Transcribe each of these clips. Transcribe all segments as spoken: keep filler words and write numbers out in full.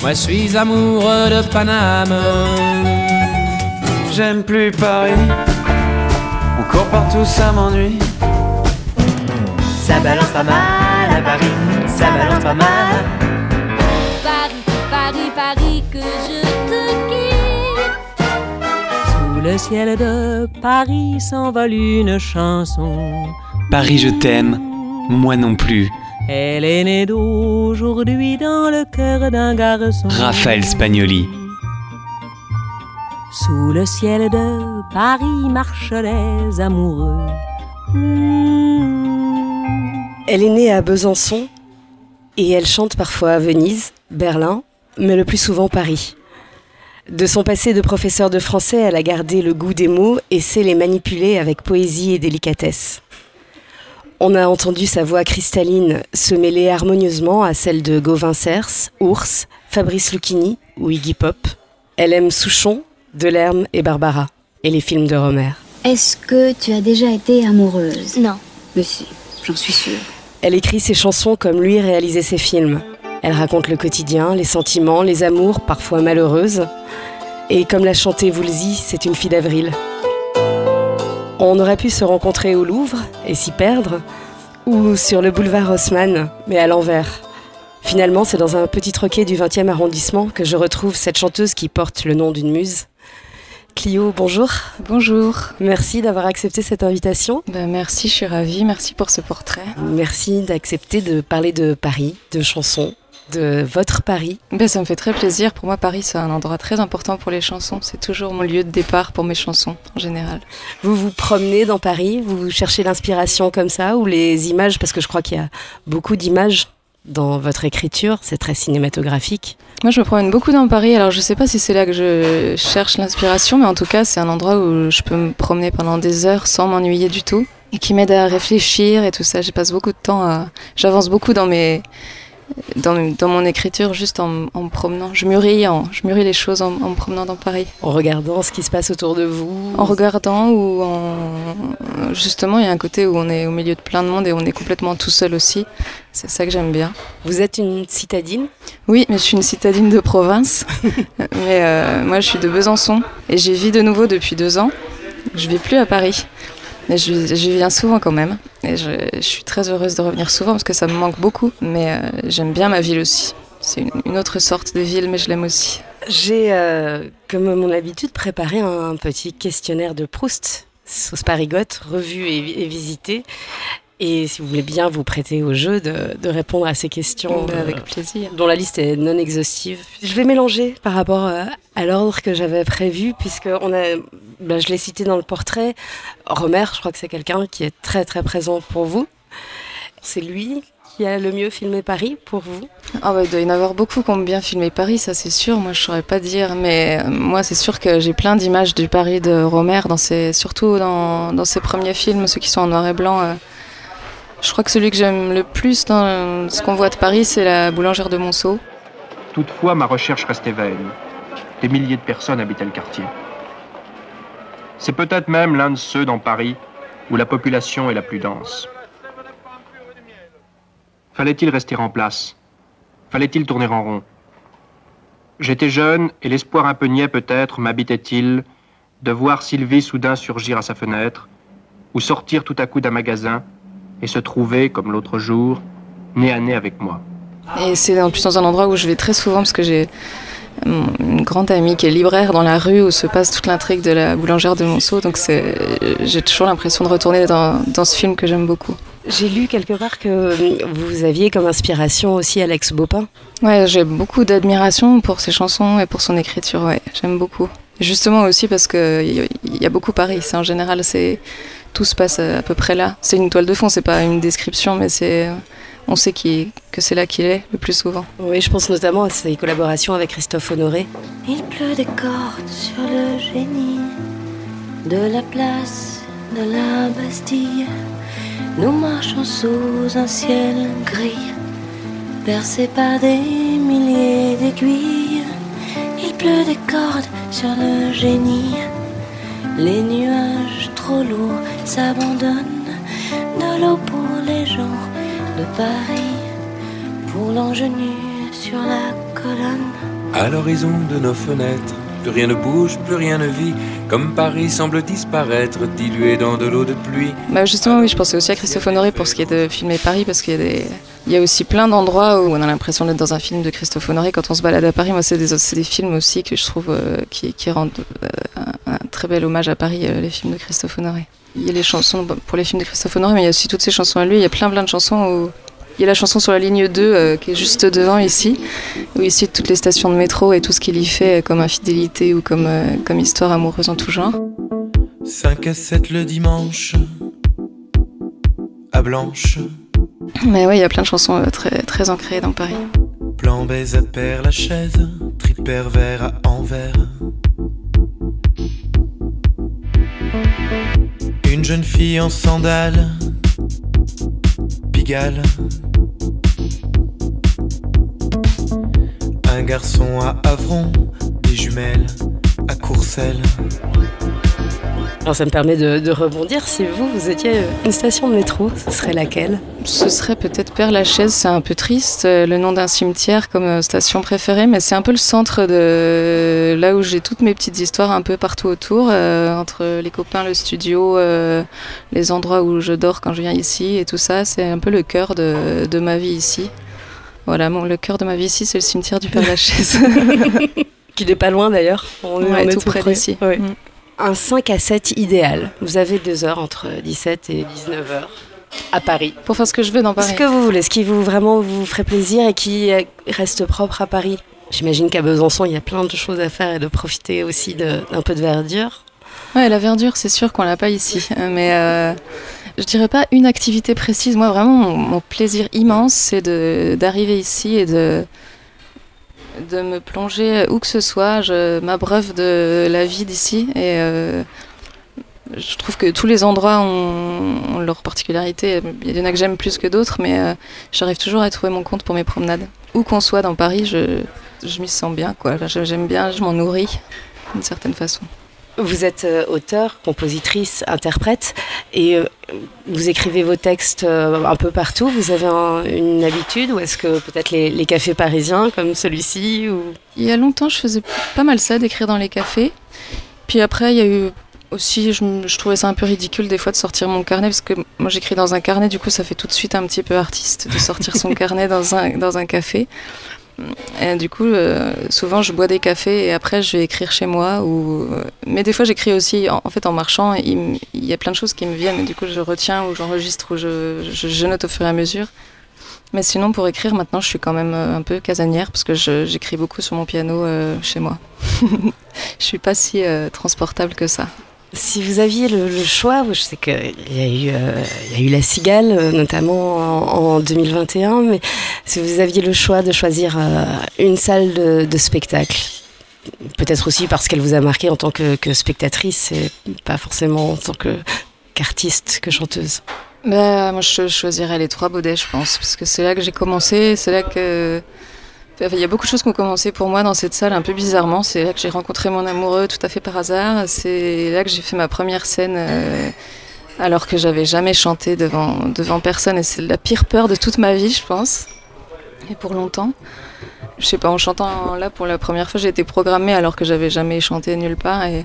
Moi je suis amoureux de Paname. J'aime plus Paris, on court partout, ça m'ennuie. Ça balance pas mal à Paris, ça balance pas mal. Paris, Paris, Paris, que je te quitte. Sous le ciel de Paris s'envole une chanson. Paris, je t'aime, moi non plus. Elle est née d'aujourd'hui dans le cœur d'un garçon. Raphaël Spagnoli. Sous le ciel de Paris marchent les amoureux. Mmh. Elle est née à Besançon et elle chante parfois à Venise, Berlin, mais le plus souvent Paris. De son passé de professeur de français, elle a gardé le goût des mots et sait les manipuler avec poésie et délicatesse. On a entendu sa voix cristalline se mêler harmonieusement à celle de Gauvin Cers, Ours, Fabrice Lucchini ou Iggy Pop. Elle aime Souchon, Delerme et Barbara, et les films de Rohmer. Est-ce que tu as déjà été amoureuse ? Non. Mais si, j'en suis sûre. Elle écrit ses chansons comme lui réalisait ses films. Elle raconte le quotidien, les sentiments, les amours, parfois malheureuses. Et comme l'a chanté Woolsey, c'est une fille d'avril. On aurait pu se rencontrer au Louvre et s'y perdre, ou sur le boulevard Haussmann, mais à l'envers. Finalement, c'est dans un petit troquet du vingtième arrondissement que je retrouve cette chanteuse qui porte le nom d'une muse. Clio, bonjour. Bonjour. Merci d'avoir accepté cette invitation. Ben merci, je suis ravie. Merci pour ce portrait. Merci d'accepter de parler de Paris, de chansons, de votre Paris. Ben ça me fait très plaisir. Pour moi, Paris, c'est un endroit très important pour les chansons. C'est toujours mon lieu de départ pour mes chansons, en général. Vous vous promenez dans Paris, vous cherchez l'inspiration comme ça, ou les images, parce que je crois qu'il y a beaucoup d'images dans votre écriture, c'est très cinématographique. Moi, je me promène beaucoup dans Paris. Alors, je sais pas si c'est là que je cherche l'inspiration, mais en tout cas, c'est un endroit où je peux me promener pendant des heures sans m'ennuyer du tout et qui m'aide à réfléchir et tout ça. Je passe beaucoup de temps à... J'avance beaucoup dans mes... Dans, dans mon écriture, juste en, en me promenant. Je mûris, en, je mûris les choses en, en me promenant dans Paris. En regardant ce qui se passe autour de vous. En regardant ou en... Justement, il y a un côté où on est au milieu de plein de monde et on est complètement tout seul aussi. C'est ça que j'aime bien. Vous êtes une citadine ? Oui, mais je suis une citadine de province. mais euh, moi, je suis de Besançon et j'y vis de nouveau depuis deux ans. Je ne vis plus à Paris. Mais je, je viens souvent quand même. Et je, je suis très heureuse de revenir souvent parce que ça me manque beaucoup. Mais euh, j'aime bien ma ville aussi. C'est une, une autre sorte de ville, mais je l'aime aussi. J'ai, euh, comme mon habitude, préparé un petit questionnaire de Proust, sauce Parigotte, revu et, et visité. Et si vous voulez bien vous prêter au jeu de, de répondre à ces questions, euh, avec plaisir, dont la liste est non exhaustive. Je vais mélanger par rapport à l'ordre que j'avais prévu, puisque on a, ben je l'ai cité dans le portrait. Rohmer, je crois que c'est quelqu'un qui est très très présent pour vous. C'est lui qui a le mieux filmé Paris pour vous ? Ah bah, il doit y en avoir beaucoup qui ont bien filmé Paris, ça c'est sûr. Moi je saurais pas dire, mais euh, moi c'est sûr que j'ai plein d'images du Paris de Rohmer, dans ses, surtout dans, dans ses premiers films, ceux qui sont en noir et blanc. Euh, Je crois que celui que j'aime le plus dans ce qu'on voit de Paris, c'est la boulangère de Monceau. Toutefois, ma recherche restait vaine. Des milliers de personnes habitaient le quartier. C'est peut-être même l'un de ceux dans Paris où la population est la plus dense. Fallait-il rester en place ? Fallait-il tourner en rond ? J'étais jeune et l'espoir un peu niais peut-être m'habitait-il de voir Sylvie soudain surgir à sa fenêtre ou sortir tout à coup d'un magasin et se trouver, comme l'autre jour, nez à nez avec moi. Et c'est en plus dans un endroit où je vais très souvent parce que j'ai une grande amie qui est libraire dans la rue où se passe toute l'intrigue de la boulangère de Monceau, donc c'est, j'ai toujours l'impression de retourner dans, dans ce film que j'aime beaucoup. J'ai lu quelque part que vous aviez comme inspiration aussi Alex Bopin. Ouais, j'ai beaucoup d'admiration pour ses chansons et pour son écriture, ouais, j'aime beaucoup. Justement aussi parce qu'il y, y a beaucoup Paris, c'est en général, c'est... Tout se passe à peu près là. C'est une toile de fond, c'est pas une description, mais c'est, on sait qu'il, que c'est là qu'il est le plus souvent. Oui, je pense notamment à ses collaborations avec Christophe Honoré. Il pleut des cordes sur le génie de la place de la Bastille. Nous marchons sous un ciel gris, percé par des milliers d'aiguilles. Il pleut des cordes sur le génie. Les nuages trop lourds s'abandonnent, de l'eau pour les gens de Paris, pour l'ingénu sur la colonne. À l'horizon de nos fenêtres, plus rien ne bouge, plus rien ne vit, comme Paris semble disparaître, dilué dans de l'eau de pluie. Bah justement, oui, je pensais aussi à Christophe Honoré pour ce qui est de filmer Paris, parce qu'il y a des... Il y a aussi plein d'endroits où on a l'impression d'être dans un film de Christophe Honoré quand on se balade à Paris. Moi, c'est des, c'est des films aussi que je trouve euh, qui, qui rendent euh, un, un très bel hommage à Paris, euh, les films de Christophe Honoré. Il y a les chansons pour les films de Christophe Honoré, mais il y a aussi toutes ses chansons à lui. Il y a plein plein de chansons où... Il y a la chanson sur la ligne deux euh, qui est juste devant ici, où il cite toutes les stations de métro et tout ce qu'il y fait comme infidélité ou comme, euh, comme histoire amoureuse en tout genre. cinq à sept le dimanche, à Blanche. Mais ouais, il y a plein de chansons euh, très, très ancrées dans Paris. Plan baise à Père Lachaise, trip pervers à Anvers. Une jeune fille en sandales, Pigalle. Un garçon à Avron, des jumelles à Courcelles. Alors ça me permet de, de rebondir. Si vous, vous étiez une station de métro, ce serait laquelle ? Ce serait peut-être Père Lachaise, c'est un peu triste, le nom d'un cimetière comme station préférée, mais c'est un peu le centre de là où j'ai toutes mes petites histoires un peu partout autour, euh, entre les copains, le studio, euh, les endroits où je dors quand je viens ici et tout ça, c'est un peu le cœur de, de ma vie ici. Voilà, mon, le cœur de ma vie ici, c'est le cimetière du Père Lachaise. Qui n'est pas loin d'ailleurs. On est, ouais, on est tout, tout près d'ici. Oui. Mm. Un cinq à sept idéal. Vous avez deux heures entre dix-sept et dix-neuf heures à Paris. Pour faire ce que je veux dans Paris. Ce que vous voulez, ce qui vous vraiment vous ferait plaisir et qui reste propre à Paris. J'imagine qu'à Besançon, il y a plein de choses à faire et de profiter aussi de, d'un peu de verdure. Ouais, la verdure, c'est sûr qu'on l'a pas ici. Mais euh, je dirais pas une activité précise. Moi, vraiment, mon, mon plaisir immense, c'est de, d'arriver ici et de... de me plonger où que ce soit, je m'abreuve de la vie d'ici et euh, je trouve que tous les endroits ont, ont leur particularité. Il y en a que j'aime plus que d'autres, mais euh, j'arrive toujours à trouver mon compte pour mes promenades. Où qu'on soit dans Paris, je, je m'y sens bien, quoi. J'aime bien, je m'en nourris d'une certaine façon. Vous êtes euh, auteur, compositrice, interprète et euh, vous écrivez vos textes euh, un peu partout. Vous avez un, une habitude ou est-ce que peut-être les, les cafés parisiens comme celui-ci ou... Il y a longtemps, je faisais pas mal ça, d'écrire dans les cafés. Puis après, il y a eu aussi, je, je trouvais ça un peu ridicule des fois de sortir mon carnet parce que moi j'écris dans un carnet, du coup ça fait tout de suite un petit peu artiste de sortir son carnet dans un, dans un café. Et du coup, euh, souvent je bois des cafés et après je vais écrire chez moi. Ou... Mais des fois j'écris aussi, en, en fait en marchant, il, il y a plein de choses qui me viennent et du coup je retiens ou j'enregistre ou je, je, je note au fur et à mesure. Mais sinon pour écrire maintenant je suis quand même un peu casanière parce que je, j'écris beaucoup sur mon piano euh, chez moi. Je suis pas si euh, transportable que ça. Si vous aviez le, le choix, je sais qu'il y a eu, euh, il y a eu La Cigale, notamment en, en deux mille vingt et un, mais si vous aviez le choix de choisir euh, une salle de, de spectacle, peut-être aussi parce qu'elle vous a marqué en tant que, que spectatrice et pas forcément en tant que, qu'artiste, que chanteuse. Bah, moi, je choisirais les Trois Baudets, je pense, parce que c'est là que j'ai commencé, c'est là que... Il y a beaucoup de choses qui ont commencé pour moi dans cette salle un peu bizarrement. C'est là que j'ai rencontré mon amoureux tout à fait par hasard. C'est là que j'ai fait ma première scène euh, alors que j'avais jamais chanté devant, devant personne. Et c'est la pire peur de toute ma vie, je pense. Et pour longtemps. Je sais pas, en chantant là pour la première fois, j'ai été programmée alors que j'avais jamais chanté nulle part. Et,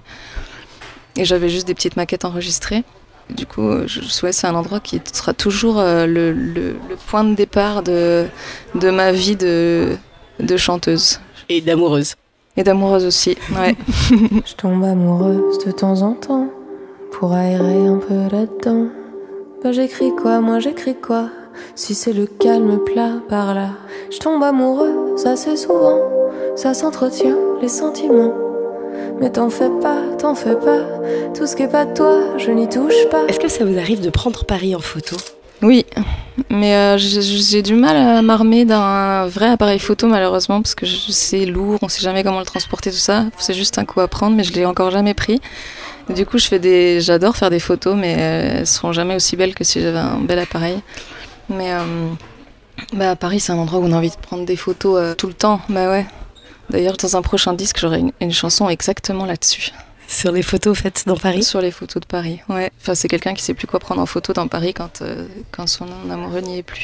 et j'avais juste des petites maquettes enregistrées. Du coup, je souhaite c'est un endroit qui sera toujours euh, le, le, le point de départ de, de ma vie de... de chanteuse. Et d'amoureuse. Et d'amoureuse aussi, ouais. Je tombe amoureuse de temps en temps, pour aérer un peu là-dedans. Bah j'écris quoi, moi j'écris quoi, si c'est le calme plat par là. Je tombe amoureuse assez souvent, ça s'entretient les sentiments. Mais t'en fais pas, t'en fais pas, tout ce qui est pas de toi, je n'y touche pas. Est-ce que ça vous arrive de prendre Paris en photo ? Oui, mais euh, j'ai, j'ai du mal à m'armer d'un vrai appareil photo malheureusement parce que je, c'est lourd, on sait jamais comment le transporter, tout ça. C'est juste un coup à prendre, mais je l'ai encore jamais pris. Et du coup, je fais des, j'adore faire des photos, mais euh, elles seront jamais aussi belles que si j'avais un bel appareil. Mais euh, bah, Paris, c'est un endroit où on a envie de prendre des photos euh, tout le temps. Bah ouais. D'ailleurs, dans un prochain disque, j'aurai une, une chanson exactement là-dessus. Sur les photos faites dans Paris ? Sur les photos de Paris, ouais. Enfin, c'est quelqu'un qui sait plus quoi prendre en photo dans Paris quand, euh, quand son amoureux n'y est plus.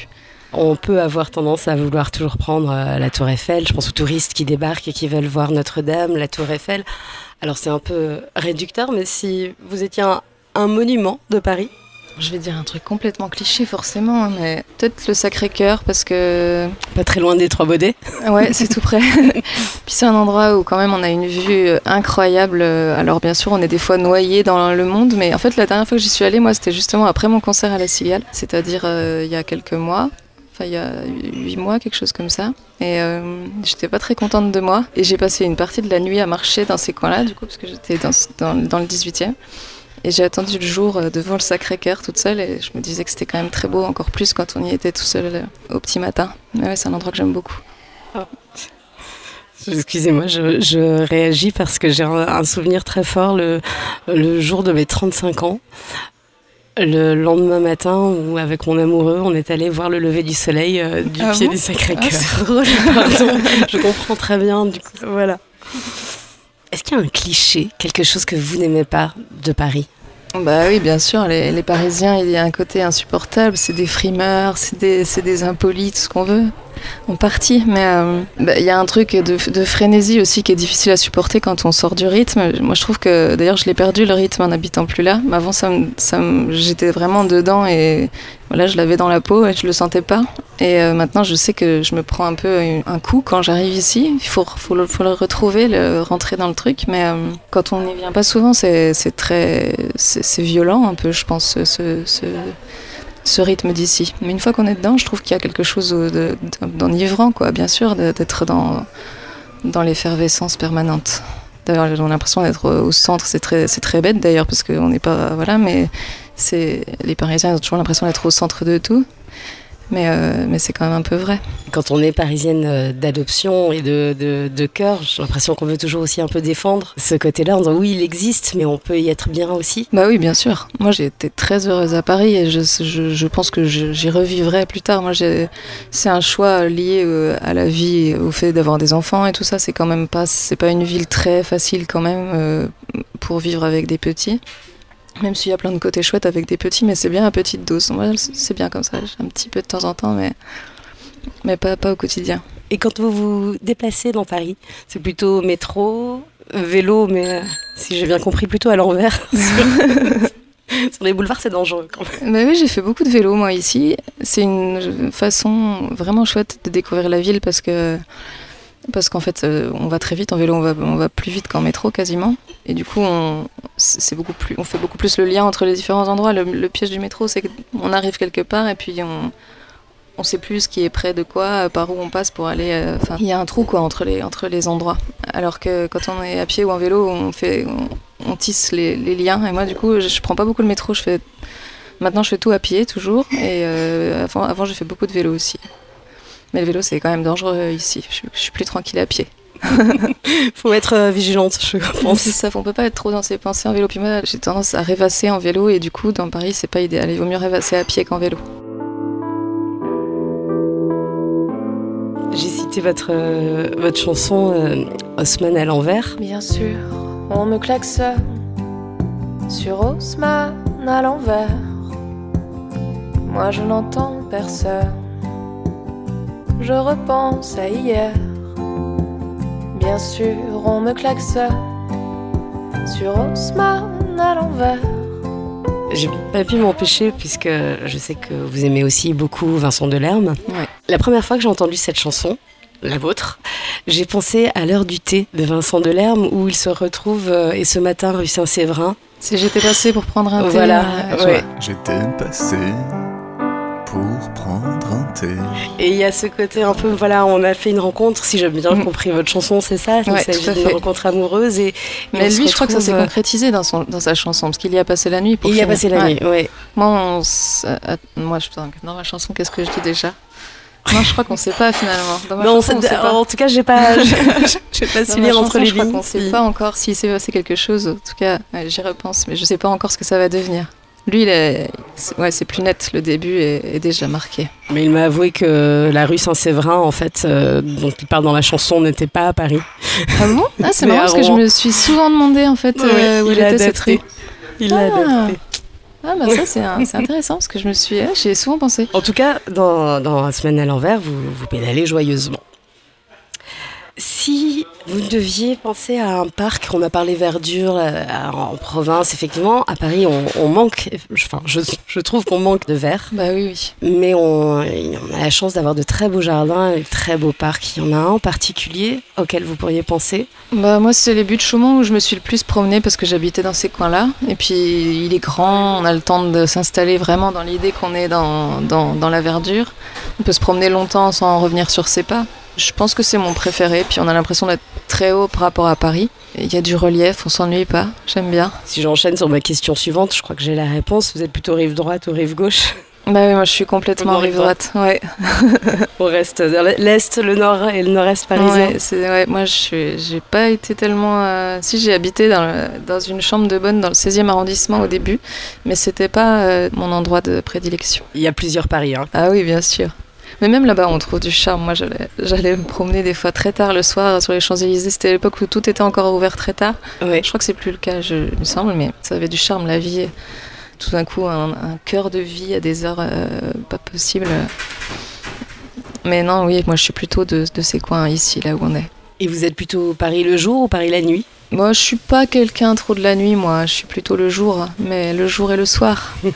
On peut avoir tendance à vouloir toujours prendre euh, la Tour Eiffel. Je pense aux touristes qui débarquent et qui veulent voir Notre-Dame, la Tour Eiffel. Alors c'est un peu réducteur, mais si vous étiez un, un monument de Paris? Je vais dire un truc complètement cliché forcément, mais peut-être le Sacré-Cœur parce que... Pas très loin des Trois-Baudets. Ouais, c'est tout près. Puis c'est un endroit où quand même on a une vue incroyable. Alors bien sûr, on est des fois noyé dans le monde, mais en fait la dernière fois que j'y suis allée, moi c'était justement après mon concert à la Cigale, c'est-à-dire euh, il y a quelques mois. Enfin, il y a huit mois, quelque chose comme ça. Et euh, j'étais pas très contente de moi. Et j'ai passé une partie de la nuit à marcher dans ces coins-là, du coup, parce que j'étais dans, dans, dans le dix-huitième. Et j'ai attendu le jour devant le Sacré-Cœur toute seule et je me disais que c'était quand même très beau, encore plus quand on y était tout seul au petit matin. Mais ouais, c'est un endroit que j'aime beaucoup. Oh. Excusez-moi, je, je réagis parce que j'ai un, un souvenir très fort le, le jour de mes trente-cinq ans. Le lendemain matin, où avec mon amoureux, on est allé voir le lever du soleil euh, du ah pied bon du Sacré-Cœur. Ah, c'est drôle. Pardon, je comprends très bien, du coup, voilà. Est-ce qu'il y a un cliché, quelque chose que vous n'aimez pas de Paris ? Bah oui, bien sûr, les, les Parisiens, il y a un côté insupportable, c'est des frimeurs, c'est des, c'est des impolis, tout ce qu'on veut, en partie. Mais euh, bah, il y a un truc de, de frénésie aussi qui est difficile à supporter quand on sort du rythme. Moi, je trouve que, d'ailleurs, je l'ai perdu le rythme en n'habitant plus là. Mais avant, ça me, ça me, j'étais vraiment dedans et voilà, je l'avais dans la peau et je le sentais pas. Et euh, maintenant, je sais que je me prends un peu un coup quand j'arrive ici. Il faut, faut, le, faut le retrouver, le, rentrer dans le truc. Mais euh, quand on n'y vient pas souvent, c'est, c'est très, c'est, c'est violent un peu, je pense, ce, ce, ce rythme d'ici. Mais une fois qu'on est dedans, je trouve qu'il y a quelque chose de, de, d'enivrant, quoi, bien sûr, d'être dans, dans l'effervescence permanente. D'ailleurs, j'ai l'impression d'être au centre. C'est très, c'est très bête d'ailleurs parce qu'on n'est pas, voilà, mais c'est les Parisiens ont toujours l'impression d'être au centre de tout. Mais, euh, mais c'est quand même un peu vrai. Quand on est parisienne d'adoption et de, de, de cœur, j'ai l'impression qu'on veut toujours aussi un peu défendre ce côté-là en disant oui, il existe, mais on peut y être bien aussi. Bah oui, bien sûr. Moi, j'ai été très heureuse à Paris et je, je, je pense que je, j'y revivrai plus tard. Moi, j'ai, c'est un choix lié à la vie, au fait d'avoir des enfants et tout ça. C'est quand même pas, c'est pas une ville très facile quand même euh, pour vivre avec des petits. Même s'il y a plein de côtés chouettes avec des petits, mais c'est bien à petite dose. Moi, c'est bien comme ça. J'ai un petit peu de temps en temps, mais, mais pas, pas au quotidien. Et quand vous vous déplacez dans Paris, c'est plutôt métro, vélo, mais si j'ai bien compris, plutôt à l'envers. Sur les boulevards, c'est dangereux quand même. Bah oui, j'ai fait beaucoup de vélo, moi, ici. C'est une façon vraiment chouette de découvrir la ville parce que... Parce qu'en fait, euh, on va très vite en vélo, on va, on va plus vite qu'en métro quasiment. Et du coup, on, c'est beaucoup plus, on fait beaucoup plus le lien entre les différents endroits. Le, le piège du métro, c'est qu'on arrive quelque part et puis on on sait plus ce qui est près de quoi, par où on passe pour aller... Enfin, euh, il y a un trou quoi, entre, les, entre les endroits. Alors que quand on est à pied ou en vélo, on, fait, on, on tisse les, les liens. Et moi, du coup, je, je prends pas beaucoup le métro. Je fais, maintenant, je fais tout à pied, toujours. Et euh, avant, avant, j'ai fait beaucoup de vélo aussi. Mais le vélo, c'est quand même dangereux ici. Je, je suis plus tranquille à pied. Faut être euh, vigilante, je pense. C'est ça, on peut pas être trop dans ses pensées en vélo. Puis moi, j'ai tendance à rêvasser en vélo et du coup, dans Paris, c'est pas idéal. Il vaut mieux rêvasser à pied qu'en vélo. J'ai cité votre, euh, votre chanson euh, Haussmann à l'envers. Bien sûr, on me klaxonne sur Haussmann à l'envers. Moi, je n'entends personne. Je repense à hier. Bien sûr, on me klaxonne sur Haussmann à l'envers. J'ai pas pu m'empêcher, puisque je sais que vous aimez aussi beaucoup Vincent Delerme. Ouais. La première fois que j'ai entendu cette chanson, la vôtre, j'ai pensé à l'heure du thé de Vincent Delerme, où il se retrouve euh, et ce matin rue Saint-Séverin. C'est j'étais passé pour prendre un thé. Voilà, euh, ouais. J'étais passé pour prendre un thé. Et il y a ce côté un peu, voilà, on a fait une rencontre, si j'ai bien mmh. compris votre chanson, c'est ça, il ouais, s'agit d'une rencontre amoureuse. Et, et mais lui, je crois que ça s'est euh... concrétisé dans, son, dans sa chanson, parce qu'il y a passé la nuit pour Il y a passé la ouais. nuit, oui. Moi, on moi je, dans ma chanson, qu'est-ce que je dis déjà? Moi, je crois qu'on ne sait pas finalement. Dans ma non, chanson, on sait, sait pas. En tout cas, j'ai pas, j'ai pas su lire entre les lignes. Je crois qu'on ne sait pas encore s'il s'est passé quelque chose. En tout cas, ouais, j'y repense, mais je ne sais pas encore ce que ça va devenir. Lui, il est, c'est, ouais, c'est plus net. Le début est, est déjà marqué. Mais il m'a avoué que la rue Saint-Séverin, en fait, euh, dont il parle dans la chanson, n'était pas à Paris. Ah bon? Ah, c'est marrant parce que je me suis souvent demandé en fait ouais, euh, où il elle a était adapté. cette rue. Il ah. l'a adapté. Ah bah ça c'est, un, c'est intéressant parce que je me suis, ah, j'y ai souvent pensé. En tout cas, dans, dans la semaine à l'envers, vous, vous pédalez joyeusement. Si vous deviez penser à un parc, on a parlé verdure euh, en province, effectivement, à Paris on, on manque, enfin je, je trouve qu'on manque de verre. Bah oui, oui. Mais on, on a la chance d'avoir de très beaux jardins et de très beaux parcs. Il y en a un en particulier auquel vous pourriez penser? Bah moi c'est les Buttes Chaumont où je me suis le plus promenée parce que j'habitais dans ces coins-là. Et puis il est grand, on a le temps de s'installer vraiment dans l'idée qu'on est dans, dans, dans la verdure. On peut se promener longtemps sans revenir sur ses pas. Je pense que c'est mon préféré, puis on a l'impression d'être très haut par rapport à Paris. Il y a du relief, on s'ennuie pas, j'aime bien. Si j'enchaîne sur ma question suivante, je crois que j'ai la réponse. Vous êtes plutôt rive droite ou rive gauche? Bah oui, moi je suis complètement rive droite, ouais. On reste dans l'est, le nord et le nord-est parisien. Ouais, c'est, ouais, moi je suis, j'ai pas été tellement... Euh... Si, j'ai habité dans, le, dans une chambre de bonne dans le seizième arrondissement au début, mais c'était pas euh, mon endroit de prédilection. Il y a plusieurs Paris, hein. Ah oui, bien sûr. Mais même là-bas, on trouve du charme. Moi, j'allais, j'allais me promener des fois très tard le soir sur les Champs-Élysées. C'était à l'époque où tout était encore ouvert très tard. Ouais. Je crois que c'est plus le cas, je, il me semble, mais ça avait du charme, la vie. Tout d'un coup, un, un cœur de vie à des heures euh, pas possibles. Mais non, oui, moi, je suis plutôt de, de ces coins ici, là où on est. Et vous êtes plutôt Paris le jour ou Paris la nuit? Moi, je suis pas quelqu'un trop de la nuit, moi. Je suis plutôt le jour, mais le jour et le soir. Ou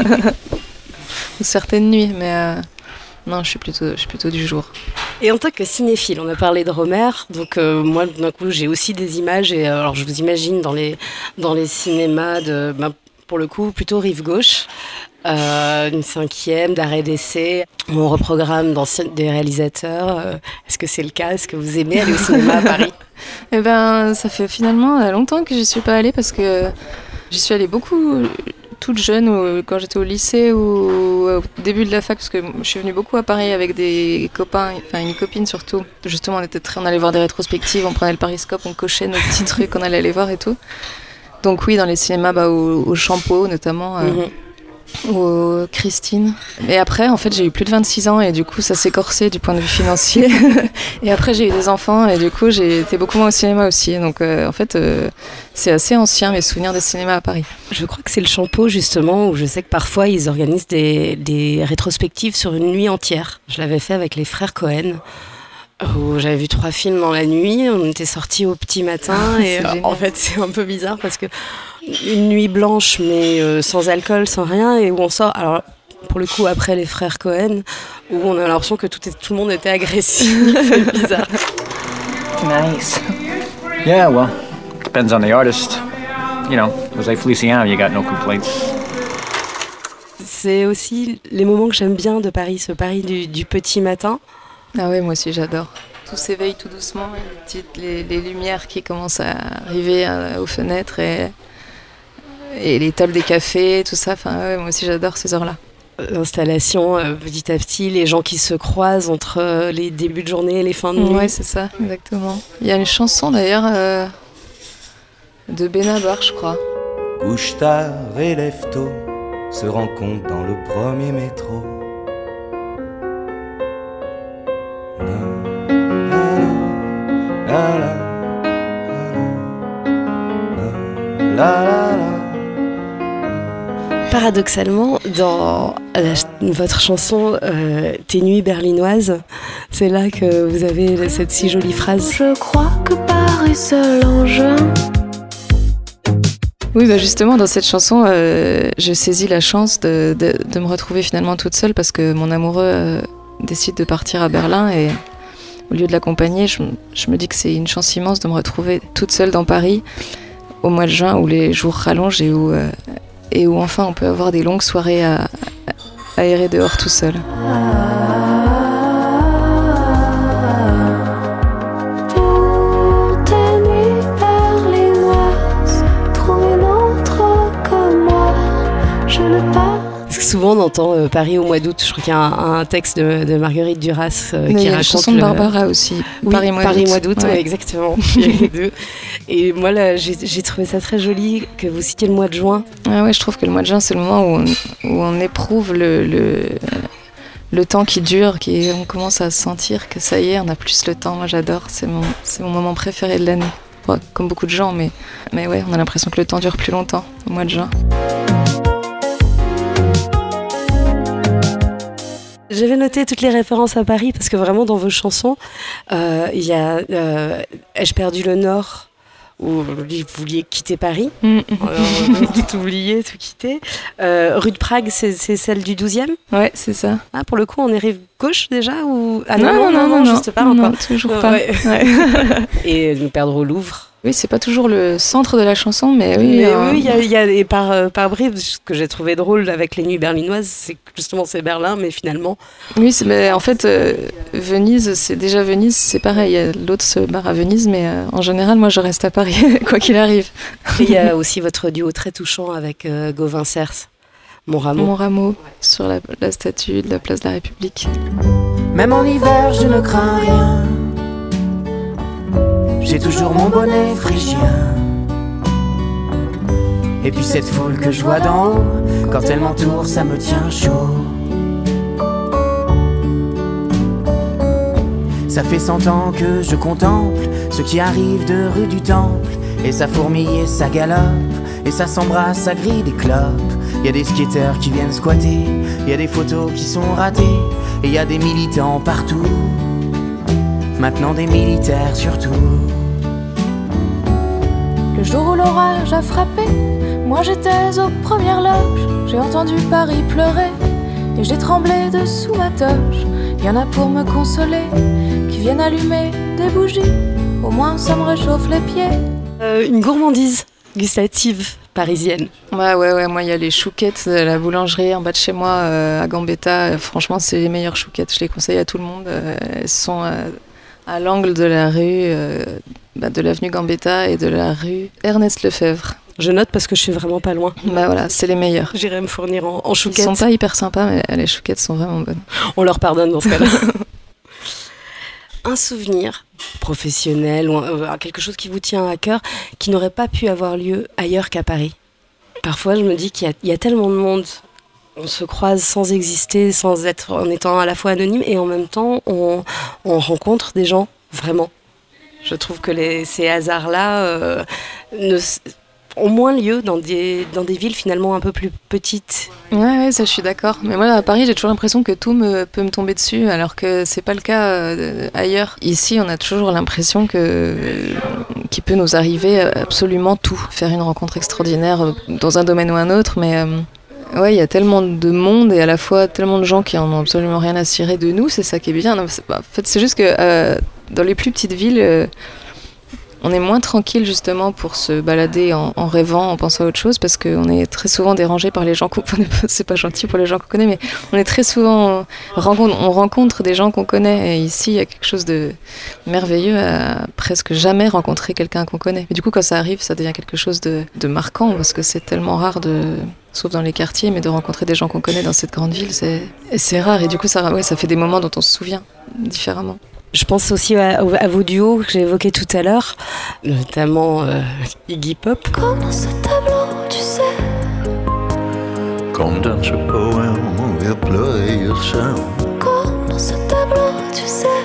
certaines nuits, mais... Euh... Non, je suis plutôt, je suis plutôt du jour. Et en tant que cinéphile, on a parlé de Rohmer, donc euh, moi d'un coup j'ai aussi des images, et euh, alors je vous imagine dans les, dans les cinémas de, ben, pour le coup plutôt rive gauche, euh, une cinquième d'arrêt d'essai, on reprogramme dans des réalisateurs. Euh, est-ce que c'est le cas? Est-ce que vous aimez aller au cinéma à Paris? Eh ben, ça fait finalement longtemps que j'y suis pas allée parce que j'y suis allée beaucoup... toute jeune, ou quand j'étais au lycée ou au début de la fac, parce que je suis venue beaucoup à Paris avec des copains, enfin une copine surtout. Justement, on était très, on allait voir des rétrospectives, on prenait le périscope, on cochait nos petits trucs qu'on allait aller voir et tout. Donc oui, dans les cinémas, bah, au, au Champeau notamment, euh, mm-hmm. ou au Christine. Et après, en fait, j'ai eu plus de vingt-six ans et du coup, ça s'est corsé du point de vue financier. Et après, j'ai eu des enfants et du coup, j'ai été beaucoup moins au cinéma aussi. Donc euh, en fait, euh, c'est assez ancien mes souvenirs de cinéma à Paris. Je crois que c'est le Champeau justement, où je sais que parfois ils organisent des, des rétrospectives sur une nuit entière. Je l'avais fait avec les frères Cohen, où j'avais vu trois films dans la nuit. On était sortis au petit matin et euh, en fait c'est un peu bizarre parce que une nuit blanche mais euh, sans alcool, sans rien, et où on sort. Alors pour le coup après les frères Cohen, où on a l'impression que tout, est, tout le monde était agressif. C'est bizarre. Nice. Yeah, well, depends on the artist. You know, José Feliciano, you got no complaints. C'est aussi les moments que j'aime bien de Paris, ce Paris du, du petit matin. Ah oui, moi aussi j'adore. Tout s'éveille tout doucement, les, petites, les, les lumières qui commencent à arriver euh, aux fenêtres et, et les tables des cafés, tout ça. Enfin, ouais, moi aussi j'adore ces heures-là. L'installation, euh, petit à petit, les gens qui se croisent entre euh, les débuts de journée et les fins de nuit. Ouais, c'est ça, exactement. Il y a une chanson d'ailleurs euh, de Benabar, je crois. Couche tard et lève tôt, se rencontrent dans le premier métro. La, la, la, la, la, la. Paradoxalement, dans la, votre chanson euh, Tes nuits berlinoises, c'est là que vous avez cette si jolie phrase. Je crois que Paris seul en juin. Oui, bah justement, dans cette chanson, euh, je saisis la chance de, de, de me retrouver finalement toute seule parce que mon amoureux euh, décide de partir à Berlin et au lieu de l'accompagner, je, je me dis que c'est une chance immense de me retrouver toute seule dans Paris au mois de juin où les jours rallongent et où, euh, et où enfin on peut avoir des longues soirées à, à aérer dehors tout seul. Souvent on entend euh, Paris au mois d'août. Je crois qu'il y a un, un texte de, de Marguerite Duras euh, qui il y a raconte la chanson de Barbara le... aussi. Oui, Paris mois Paris d'août. Mois d'août, ouais. Ouais, exactement. Il y a les deux. Et moi là, j'ai, j'ai trouvé ça très joli que vous citiez le mois de juin. Ah ouais, je trouve que le mois de juin c'est le moment où on, où on éprouve le, le le temps qui dure, qui on commence à sentir que ça y est, on a plus le temps. Moi j'adore, c'est mon c'est mon moment préféré de l'année. Bon, comme beaucoup de gens, mais mais ouais, on a l'impression que le temps dure plus longtemps au mois de juin. J'avais noté toutes les références à Paris parce que vraiment dans vos chansons, euh, il y a euh, Ai-je perdu le Nord où vous vouliez quitter Paris, mm. Alors, tout oublier, tout quitter. Euh, rue de Prague, c'est, c'est celle du douzième. Ouais, c'est ça. Ah, pour le coup, on est rive gauche déjà ou... Ah non, non, non, non, non, juste pas non, encore. Non, toujours pas. Ouais. Ouais. Et nous perdre au Louvre. Oui, c'est pas toujours le centre de la chanson, mais oui. Mais euh... oui, il y a, y a et par, euh, par bribes, ce que j'ai trouvé drôle avec les nuits berlinoises, c'est que justement c'est Berlin, mais finalement. Oui, c'est, mais en fait, euh, Venise, c'est déjà Venise, c'est pareil. L'autre se barre à Venise, mais euh, en général, moi, je reste à Paris, quoi qu'il arrive. Et il y a aussi votre duo très touchant avec euh, Gauvin Cers, Mon Rameau. Mon Rameau, sur la, la statue de la place de la République. Même en hiver, je ne crains rien. J'ai toujours mon bonnet phrygien. Et puis cette foule que je vois d'en haut, quand elle m'entoure, ça me tient chaud. Ça fait cent ans que je contemple ce qui arrive de rue du Temple. Et ça fourmille et ça galope, et ça s'embrasse, ça grille des clopes. Y a des skateurs qui viennent squatter, y a des photos qui sont ratées, et y a des militants partout. Maintenant des militaires surtout. Le jour où l'orage a frappé, moi j'étais aux premières loges. J'ai entendu Paris pleurer et j'ai tremblé dessous ma toge. Y en a pour me consoler, qui viennent allumer des bougies. Au moins ça me réchauffe les pieds. Euh, une gourmandise gustative parisienne. Ouais, ouais, ouais. Moi, il y a les chouquettes de la boulangerie en bas de chez moi, euh, à Gambetta. Euh, franchement, c'est les meilleures chouquettes. Je les conseille à tout le monde. Euh, elles sont euh, à l'angle de la rue, euh, bah, de l'avenue Gambetta et de la rue Ernest Lefebvre. Je note parce que je suis vraiment pas loin. Bah voilà, c'est les meilleurs. J'irai me fournir en, en chouquettes. Ils sont pas hyper sympas, mais les chouquettes sont vraiment bonnes. On leur pardonne dans ce cas-là. Un souvenir professionnel ou un, quelque chose qui vous tient à cœur qui n'aurait pas pu avoir lieu ailleurs qu'à Paris. Parfois, je me dis qu'il y a, il y a tellement de monde. On se croise sans exister, sans être, en étant à la fois anonyme et en même temps, on, on rencontre des gens, vraiment. Je trouve que les, ces hasards-là euh, ne, ont moins lieu dans des, dans des villes finalement un peu plus petites. Ouais, ouais, ça je suis d'accord. Mais moi à Paris, j'ai toujours l'impression que tout me, peut me tomber dessus, alors que c'est pas le cas euh, ailleurs. Ici, on a toujours l'impression que euh, qu'il peut nous arriver absolument tout. Faire une rencontre extraordinaire euh, dans un domaine ou un autre, mais euh, ouais, il y a tellement de monde et à la fois tellement de gens qui en ont absolument rien à cirer de nous. C'est ça qui est bien. Non, c'est, bah, en fait, c'est juste que euh, dans les plus petites villes. Euh, On est moins tranquille justement pour se balader en, en rêvant, en pensant à autre chose, parce qu'on est très souvent dérangé par les gens qu'on connaît. C'est pas gentil pour les gens qu'on connaît, mais on est très souvent rencontre, on rencontre des gens qu'on connaît. Et ici, il y a quelque chose de merveilleux à presque jamais rencontrer quelqu'un qu'on connaît. Mais du coup, quand ça arrive, ça devient quelque chose de, de marquant, parce que c'est tellement rare de, sauf dans les quartiers, mais de rencontrer des gens qu'on connaît dans cette grande ville, c'est, c'est rare. Et du coup, ça, ouais, ça fait des moments dont on se souvient différemment. Je pense aussi à, à vos duos que j'ai évoqués tout à l'heure, notamment euh, Iggy Pop. Comme dans ce tableau, tu sais. Comme dans ce poème où il pleut et sound. Comme dans ce tableau, tu sais.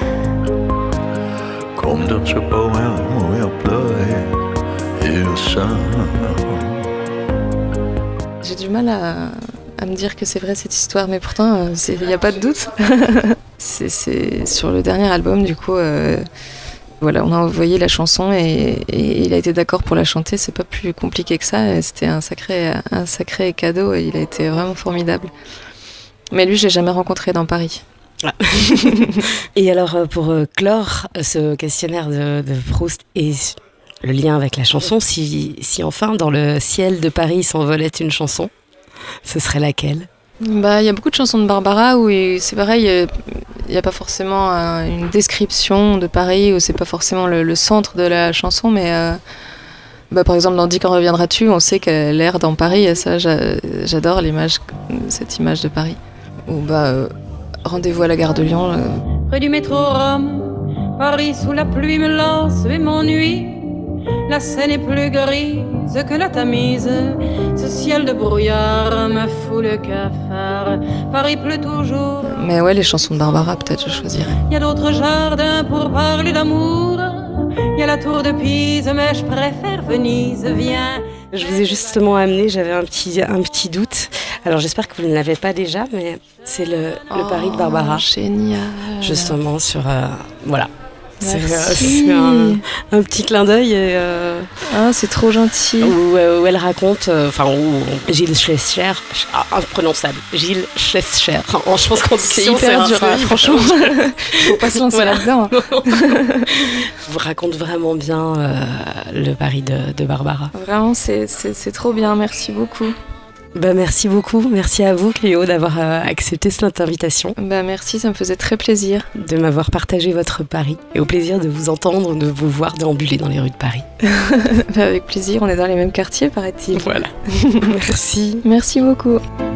Comme dans ce poème où il pleut et sound. J'ai du mal à, à me dire que c'est vrai cette histoire, mais pourtant, il n'y a pas de doute. C'est, c'est sur le dernier album, du coup, euh, voilà, on a envoyé la chanson et, et il a été d'accord pour la chanter. C'est pas plus compliqué que ça. C'était un sacré, un sacré cadeau et il a été vraiment formidable. Mais lui, je l'ai jamais rencontré dans Paris. Ah. Et alors, pour clore ce questionnaire de, de Proust et le lien avec la chanson, si, si enfin dans le ciel de Paris s'envolait une chanson, ce serait laquelle ? Bah, il y a beaucoup de chansons de Barbara où c'est pareil, il n'y a pas forcément un, une description de Paris, où c'est pas forcément le, le centre de la chanson, mais euh, bah, par exemple dans Dis quand reviendras-tu, on sait qu'elle erre dans Paris, et ça j'a, j'adore l'image, cette image de Paris. Ou bah, euh, Rendez-vous à la gare de Lyon. Euh... Près du métro Rome, Paris sous la pluie me lance et m'ennuie. La Seine est plus grise que la Tamise. Ce ciel de brouillard me fout le cafard. Paris pleut toujours. Mais ouais, les chansons de Barbara, peut-être je choisirais. Il y a d'autres jardins pour parler d'amour. Il y a la tour de Pise, mais je préfère Venise. Viens, Je vous ai justement amené, j'avais un petit, un petit doute. Alors j'espère que vous ne l'avez pas déjà, mais c'est le, le Oh, Paris de Barbara. Génial. Justement sur... euh, voilà. C'est, euh, Merci. c'est un, un petit clin d'œil. Et, euh, Ah, c'est trop gentil. où, euh, où elle raconte, euh, enfin, où Gilles Schlescher, ah, imprononçable, Gilles Schlescher. Enfin, je pense qu'on dit C'est que hyper un dur, peu- hein, franchement. Faut pas se lancer Voilà. là-dedans. Vous raconte vraiment bien euh, le Paris de, de Barbara. Vraiment, c'est, c'est, c'est trop bien. Merci beaucoup. Bah, merci beaucoup. Merci à vous, Cléo, d'avoir euh, accepté cette invitation, Bah, merci, ça me faisait très plaisir. de m'avoir partagé votre Paris et au plaisir de vous entendre, de vous voir déambuler dans les rues de Paris. Bah, avec plaisir, on est dans les mêmes quartiers, paraît-il. Voilà. Merci. Merci beaucoup.